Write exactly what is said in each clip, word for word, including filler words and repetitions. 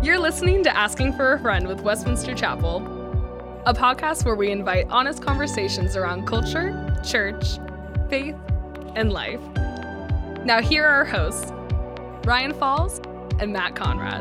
You're listening to Asking for a Friend with Westminster Chapel, a podcast where we invite honest conversations around culture, church, faith, and life. Now here are our hosts, Ryan Falls and Matt Conrad.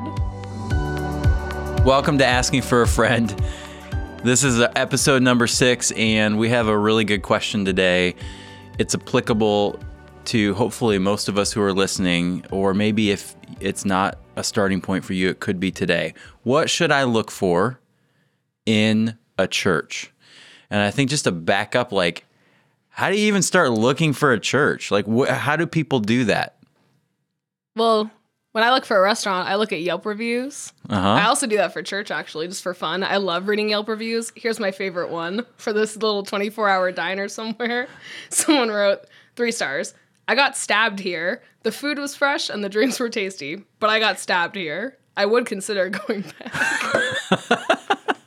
Welcome to Asking for a Friend. This is episode number six, and we have a really good question today. It's applicable to hopefully most of us who are listening, or maybe if it's not a starting point for you, it could be today. What should I look for in a church? And I think just to back up, like, how do you even start looking for a church? Like, wh- how do people do that? Well, when I look for a restaurant, I look at Yelp reviews. Uh-huh. I also do that for church, actually, just for fun. I love reading Yelp reviews. Here's my favorite one for this little twenty-four hour diner somewhere. Someone wrote, three stars. I got stabbed here. The food was fresh and the drinks were tasty, but I got stabbed here. I would consider going back.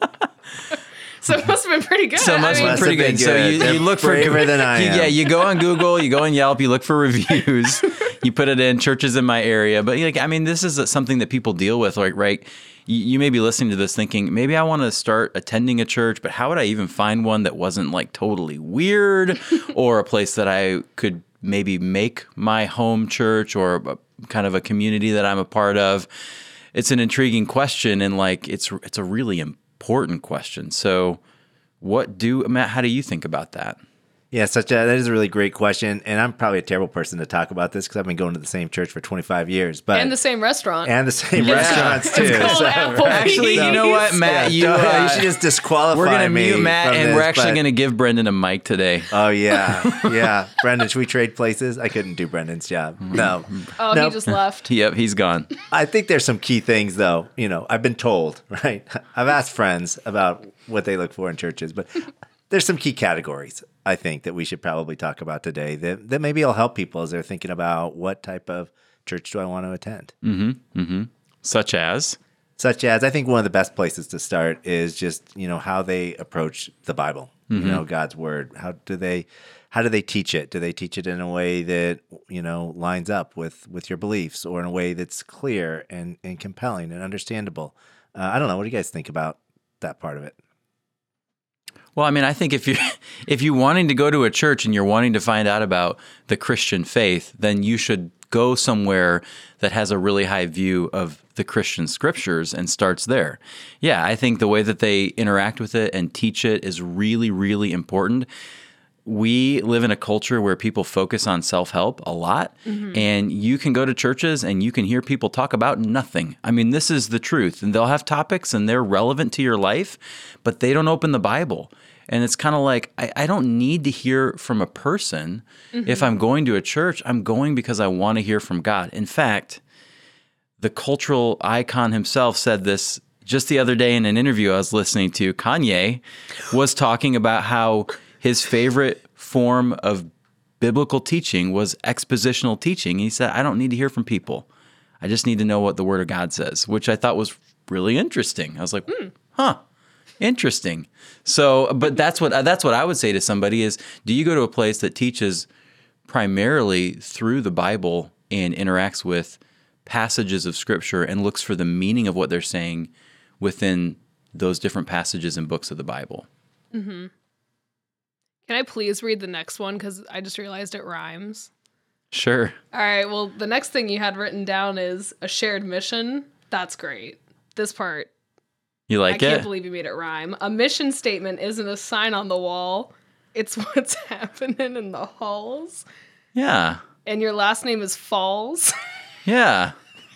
So it must have been pretty good. So it must I have mean, been pretty good. good. So you, They're you look for braver than I you, am. Yeah, you go on Google, you go on Yelp, you look for reviews, you put it in churches in my area. But like, I mean, this is something that people deal with. Like, right? You, you may be listening to this thinking, maybe I want to start attending a church, but how would I even find one that wasn't like totally weird, or a place that I could maybe make my home church, or a, kind of a community that I'm a part of? It's an intriguing question, and like it's it's a really important question. So, what do Matt? How do you think about that? Yeah, such a that is a really great question, and I'm probably a terrible person to talk about this because I've been going to the same church for twenty-five years, but and the same restaurant. and the same Yeah. restaurants too. It's called Applebee's. Actually, you know what, Matt? You, Yeah, uh, you should just disqualify we're gonna me mute Matt, from and this, we're actually but- gonna give Brendan a mic today. Oh yeah, yeah. Brendan, should we trade places? I couldn't do Brendan's job. No. oh, no. he just left. Yep, he's gone. I think there's some key things though. You know, I've been told, right? I've asked friends about what they look for in churches, but there's some key categories I think that we should probably talk about today that, that maybe will help people as they're thinking about what type of church do I want to attend. Mm-hmm. Mm-hmm. Such as? Such as, I think one of the best places to start is just, you know, how they approach the Bible, Mm-hmm. you know, God's word. How do they, how do they teach it? Do they teach it in a way that, you know, lines up with, with your beliefs, or in a way that's clear and, and compelling and understandable? Uh, I don't know. What do you guys think about that part of it? Well, I mean, I think if you if you wanting to go to a church and you're wanting to find out about the Christian faith, then you should go somewhere that has a really high view of the Christian scriptures and starts there. Yeah, I think the way that they interact with it and teach it is really, really important. We live in a culture where people focus on self-help a lot, mm-hmm. and you can go to churches and you can hear people talk about nothing. I mean, this is the truth, and they'll have topics and they're relevant to your life, but they don't open the Bible. And it's kind of like, I, I don't need to hear from a person. Mm-hmm. If I'm going to a church, I'm going because I want to hear from God. In fact, the cultural icon himself said this just the other day in an interview I was listening to. Kanye was talking about how his favorite form of biblical teaching was expositional teaching. He said, I don't need to hear from people. I just need to know what the Word of God says, which I thought was really interesting. I was like, mm. huh. Interesting. So, but that's what that's what I would say to somebody is, do you go to a place that teaches primarily through the Bible and interacts with passages of Scripture and looks for the meaning of what they're saying within those different passages and books of the Bible? Mm-hmm. Can I please read the next one? Because I just realized it rhymes. Sure. All right. Well, the next thing you had written down is a shared mission. That's great. This part. You like I it? can't believe you made it rhyme. A mission statement isn't a sign on the wall. It's what's happening in the halls. Yeah. And your last name is Falls. Yeah.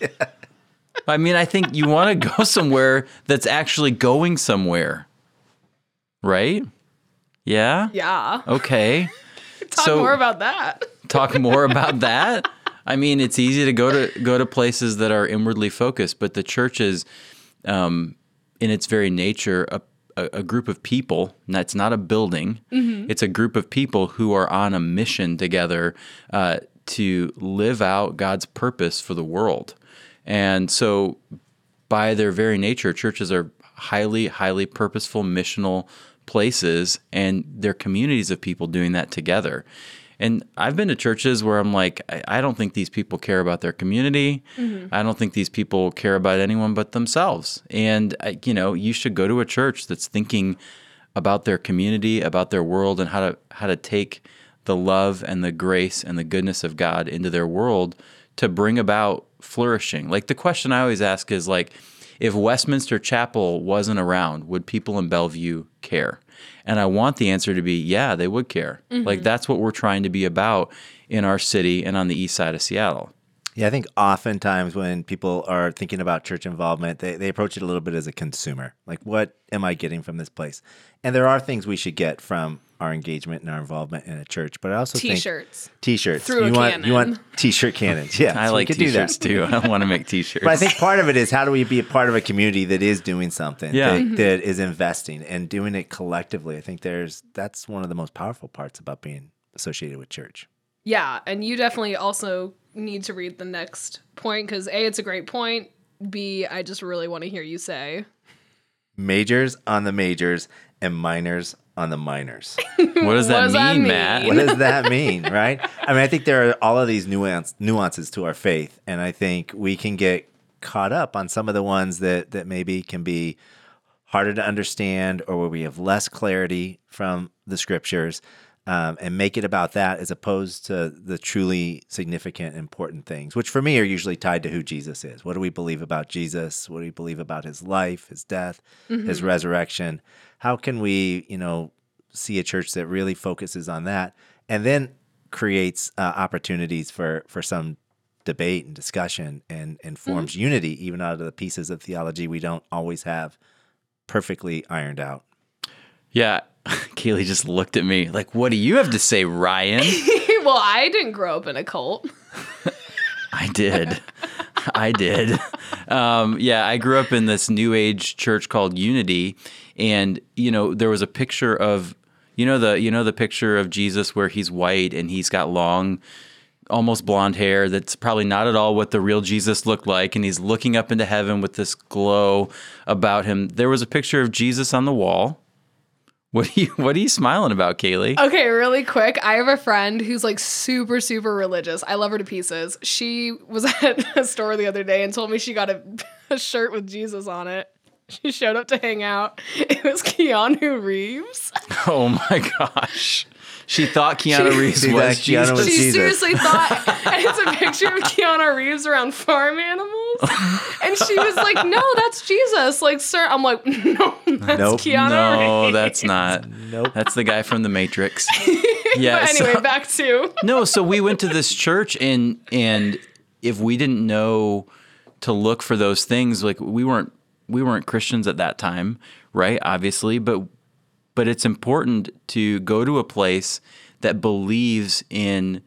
I mean, I think you want to go somewhere that's actually going somewhere. Right? Yeah? Yeah. Okay. Talk So- more about that. Talk more about that. I mean, it's easy to go to go to places that are inwardly focused, but the church is, um, in its very nature, a, a, a group of people. And that's not a building. Mm-hmm. It's a group of people who are on a mission together uh, to live out God's purpose for the world. And so, by their very nature, churches are highly, highly purposeful, missional places, and they're communities of people doing that together. And I've been to churches where I'm like, I, I don't think these people care about their community. Mm-hmm. I don't think these people care about anyone but themselves. And, I, you know, you should go to a church that's thinking about their community, about their world, and how to how to take the love and the grace and the goodness of God into their world to bring about flourishing. Like the question I always ask is like, if Westminster Chapel wasn't around, would people in Bellevue care? And I want the answer to be, yeah, they would care. Mm-hmm. Like that's what we're trying to be about in our city and on the east side of Seattle. Yeah, I think oftentimes when people are thinking about church involvement, they, they approach it a little bit as a consumer. Like, what am I getting from this place? And there are things we should get from our engagement and our involvement in a church. But I also T-shirts. think T-shirts. Through you a want cannon. you want T-shirt cannons. Yeah, I so like we could T-shirts do that. too. I want to make T-shirts. But I think part of it is how do we be a part of a community that is doing something, Yeah. that, Mm-hmm. that is investing and doing it collectively. I think there's that's one of the most powerful parts about being associated with church. Yeah, and you definitely also need to read the next point because A, it's a great point. B, I just really want to hear you say. Majors on the majors and minors on the minors. What does that What does that mean, mean? Matt? What does that mean, right? I mean, I think there are all of these nuance, nuances to our faith, and I think we can get caught up on some of the ones that, that maybe can be harder to understand or where we have less clarity from the scriptures, um, and make it about that as opposed to the truly significant, important things, which for me are usually tied to who Jesus is. What do we believe about Jesus? What do we believe about his life, his death, mm-hmm. his resurrection? How can we, you know, see a church that really focuses on that and then creates uh, opportunities for, for some debate and discussion and, and forms mm-hmm. unity, even out of the pieces of theology we don't always have perfectly ironed out. Yeah. Kaylee just looked at me like, what do you have to say, Ryan? Well, I didn't grow up in a cult. I did. I did. Um, yeah, I grew up in this new age church called Unity. And, you know, there was a picture of, you know, the, you know, the picture of Jesus where he's white and he's got long, almost blonde hair. That's probably not at all what the real Jesus looked like. And he's looking up into heaven with this glow about him. There was a picture of Jesus on the wall. What are you, what are you smiling about, Kaylee? Okay, really quick. I have a friend who's like super, super religious. I love her to pieces. She was at a store the other day and told me she got a, a shirt with Jesus on it. She showed up to hang out. It was Keanu Reeves. Oh my gosh. She thought Keanu She- Reeves See was that Keanu Jesus. was She Jesus. seriously thought, and it's a picture of Keanu Reeves around farm animals. And she was like, no, that's Jesus. Like, sir, I'm like, no, that's Nope. Keanu No, Reeves. that's not. Nope. That's the guy from The Matrix. Yeah. But anyway, so- back to. No, so we went to this church, and and if we didn't know to look for those things, like we weren't we weren't Christians at that time, right? Obviously, but but it's important to go to a place that believes in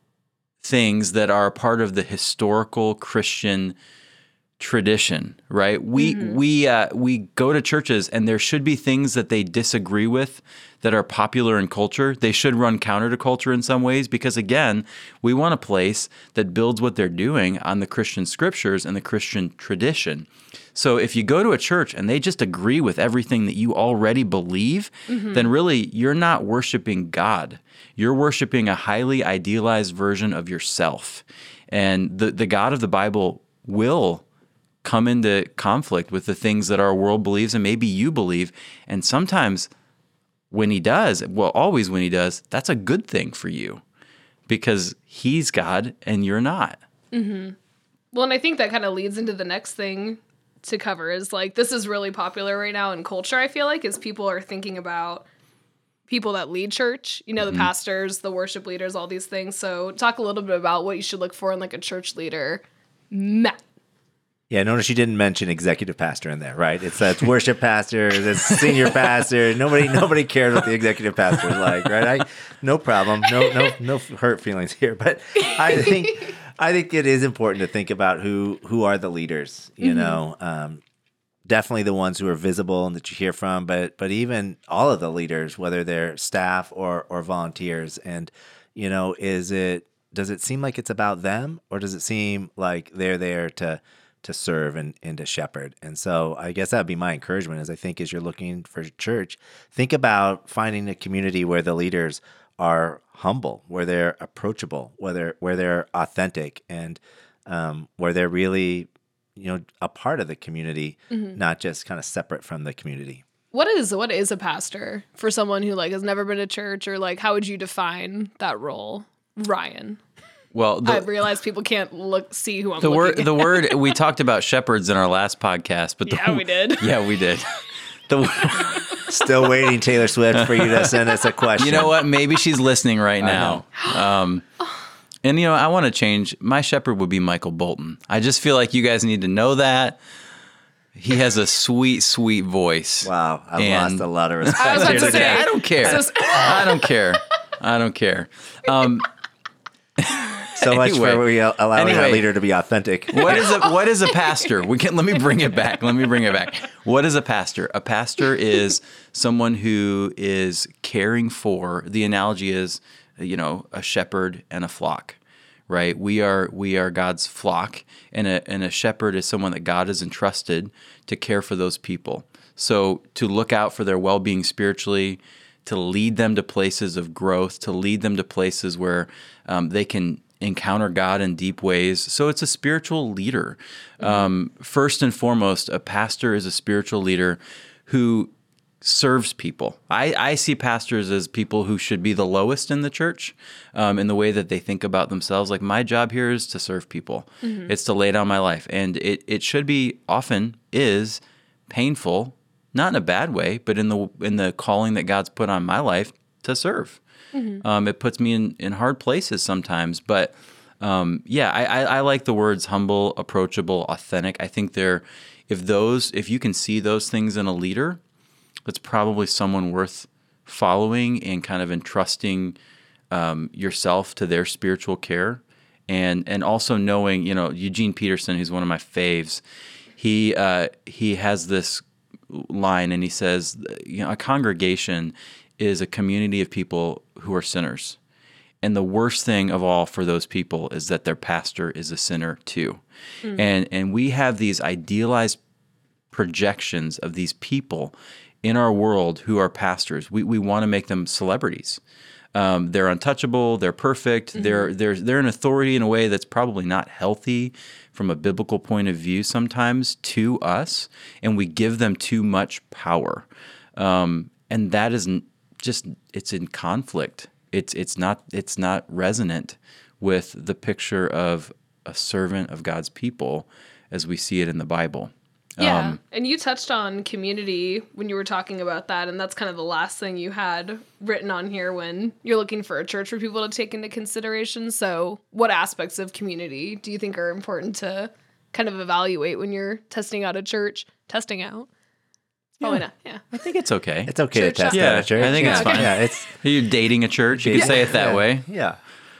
things that are a part of the historical Christian tradition, right? We mm-hmm. we uh, we go to churches, and there should be things that they disagree with that are popular in culture. They should run counter to culture in some ways because, again, we want a place that builds what they're doing on the Christian scriptures and the Christian tradition. So if you go to a church and they just agree with everything that you already believe, mm-hmm. then really you're not worshiping God. You're worshiping a highly idealized version of yourself. And the, the God of the Bible will come into conflict with the things that our world believes and maybe you believe. And sometimes when he does, well, always when he does, that's a good thing for you because he's God and you're not. Mm-hmm. Well, and I think that kind of leads into the next thing to cover is like, this is really popular right now in culture, I feel like, is people are thinking about people that lead church, you know, the mm-hmm. pastors, the worship leaders, all these things. So talk a little bit about what you should look for in like a church leader. Matt. Yeah, notice you didn't mention executive pastor in there, right? It's that's worship pastor, it's senior pastor. Nobody, nobody cares what the executive pastor is like, right? I, no problem, no, no, no hurt feelings here. But I think, I think it is important to think about who who are the leaders. You mm-hmm. know, um, definitely the ones who are visible and that you hear from, but but even all of the leaders, whether they're staff or or volunteers, and you know, is it does it seem like it's about them, or does it seem like they're there to to serve and, and to shepherd? And so I guess that would be my encouragement is I think as you're looking for church, think about finding a community where the leaders are humble, where they're approachable, where they're where they're authentic, and um, where they're really, you know, a part of the community, Mm-hmm. not just kind of separate from the community. What is what is a pastor for someone who like has never been to church, or like how would you define that role, Ryan? Well, I the, realize people can't look see who I'm the looking word at. the word we talked about shepherds in our last podcast, but the, Yeah, we did. Yeah, we did. The Still waiting, Taylor Swift, for you to send us a question. You know what? Maybe she's listening right I now. Um, and, you know, I want to change. My shepherd would be Michael Bolton. I just feel like you guys need to know that. He has a sweet, sweet voice. Wow, I've And- lost a lot of respect. I was about here to today. say, I don't care. So- I don't care. I don't care. Um, So much Anyway. for we allowing Anyway. our leader to be authentic. what is a what is a pastor? We can let me bring it back. Let me bring it back. What is a pastor? A pastor is someone who is caring for. The analogy is, you know, a shepherd and a flock, right? We are we are God's flock, and a and a shepherd is someone that God has entrusted to care for those people. So to look out for their well-being spiritually, to lead them to places of growth, to lead them to places where um, they can encounter God in deep ways. So it's a spiritual leader. Um, first and foremost, a pastor is a spiritual leader who serves people. I, I see pastors as people who should be the lowest in the church um, in the way that they think about themselves. Like, my job here is to serve people. It's to lay down my life. And it, it should be, often is, painful, not in a bad way, but in the in the calling that God's put on my life to serve. Um, it puts me in, in hard places sometimes, but um, yeah, I, I, I like the words humble, approachable, authentic. I think they're, if those, if you can see those things in a leader, it's probably someone worth following and kind of entrusting um, yourself to their spiritual care, and and also knowing, you know, Eugene Peterson, who's one of my faves, he uh, he has this line, and he says, you know, a congregation is a community of people who are sinners. And the worst thing of all for those people is that their pastor is a sinner too. Mm. And and we have these idealized projections of these people in our world who are pastors. We we want to make them celebrities. Um, they're untouchable. They're perfect. Mm-hmm. They're they're they're an authority in a way that's probably not healthy from a biblical point of view sometimes to us, and we give them too much power, um, and that is just it's in conflict. It's it's not it's not resonant with the picture of a servant of God's people as we see it in the Bible. Yeah, Um, and you touched on community when you were talking about that, and that's kind of the last thing you had written on here when you're looking for a church for people to take into consideration. So what aspects of community do you think are important to kind of evaluate when you're testing out a church? Testing out? Probably not, yeah. I think it's okay. It's okay Church to test out. out Yeah, a church. I think yeah. it's fine. Yeah, it's Are you dating a church? You could say it that yeah, way. Yeah.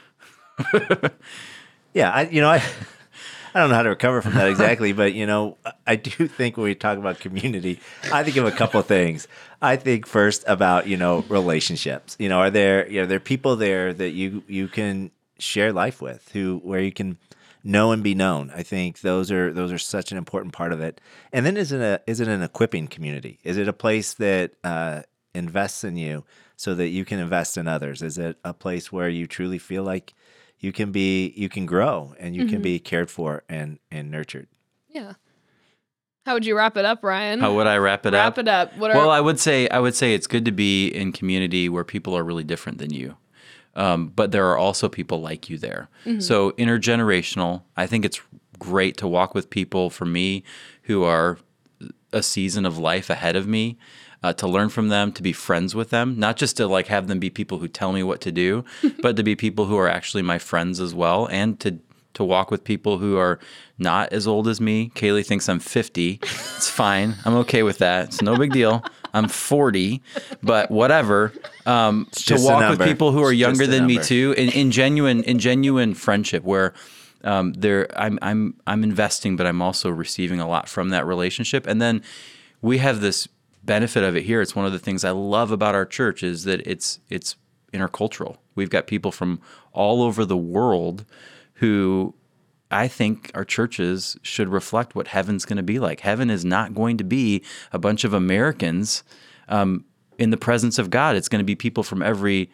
yeah, I you know, I I don't know how to recover from that exactly, but you know, I do think when we talk about community, I think of a couple of things. I think first about, you know, relationships. You know, are there, you know, there are people there that you you can share life with, who where you can know and be known. I think those are those are such an important part of it. And then is it a is it an equipping community? Is it a place that uh, invests in you so that you can invest in others? Is it a place where you truly feel like you can be you can grow and you Mm-hmm. can be cared for and and nurtured? Yeah. How would you wrap it up, Ryan? How would I wrap it wrap up? it up? What are Well, I would say I would say it's good to be in community where people are really different than you, um, but there are also people like you there. Mm-hmm. So intergenerational. I think it's great to walk with people, for me, who are a season of life ahead of me. Uh, to learn from them, to be friends with them, not just to like have them be people who tell me what to do, but to be people who are actually my friends as well, and to to walk with people who are not as old as me. Kaylee thinks I'm fifty. It's fine. I'm okay with that. It's no big deal. I'm forty, but whatever. Um, to just a walk with number. people who are It's younger just a than me number. too, in, in genuine in genuine friendship where um, there I'm I'm I'm investing, but I'm also receiving a lot from that relationship. And then we have this benefit of it here. It's one of the things I love about our church is that it's it's intercultural. We've got people from all over the world who I think our churches should reflect what heaven's going to be like. Heaven is not going to be a bunch of Americans um, in the presence of God. It's going to be people from every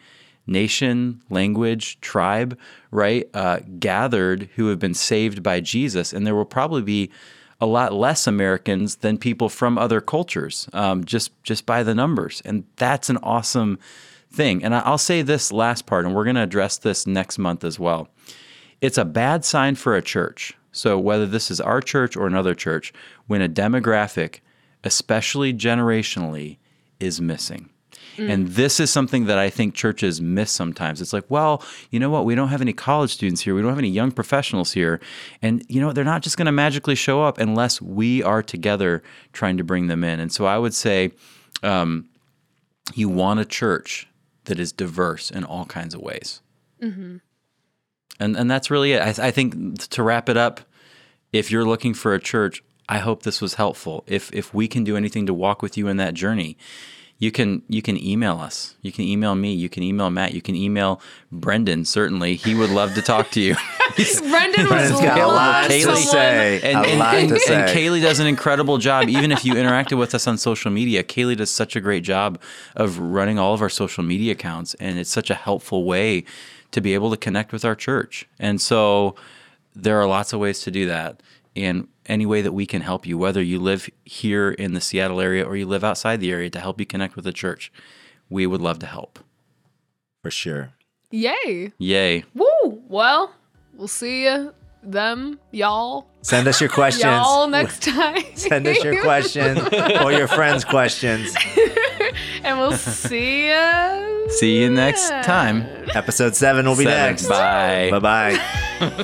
nation, language, tribe, right, uh, gathered who have been saved by Jesus. And there will probably be a lot less Americans than people from other cultures, um, just just by the numbers. And that's an awesome thing. And I'll say this last part, and we're going to address this next month as well. It's a bad sign for a church. So whether this is our church or another church, when a demographic, especially generationally, is missing. Mm. And this is something that I think churches miss sometimes. It's like, well, you know what? We don't have any college students here. We don't have any young professionals here. And, you know, they're not just going to magically show up unless we are together trying to bring them in. And so I would say um, you want a church that is diverse in all kinds of ways. Mm-hmm. And and that's really it. I, I think to wrap it up, if you're looking for a church, I hope this was helpful. If if we can do anything to walk with you in that journey, you can you can email us. You can email me. You can email Matt. You can email Brendan. Certainly, he would love to talk to you. Brendan was got a lot to say. And, a and, lot and, to say. and Kaylee does an incredible job. Even if you interacted with us on social media, Kaylee does such a great job of running all of our social media accounts, and it's such a helpful way to be able to connect with our church. And so there are lots of ways to do that. And any way that we can help you, whether you live here in the Seattle area or you live outside the area, to help you connect with the church, we would love to help. For sure. Yay. Yay. Woo. Well, we'll see you, them, y'all. Send us your questions. Y'all next time. Send us your questions or your friends' questions. And we'll see you. See you next time. Episode seven will be Seven. next. Bye. Bye-bye.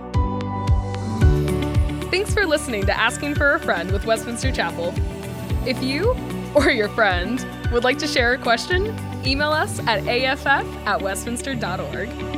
Thanks for listening to Asking for a Friend with Westminster Chapel. If you or your friend would like to share a question, email us at a f f at westminster dot org.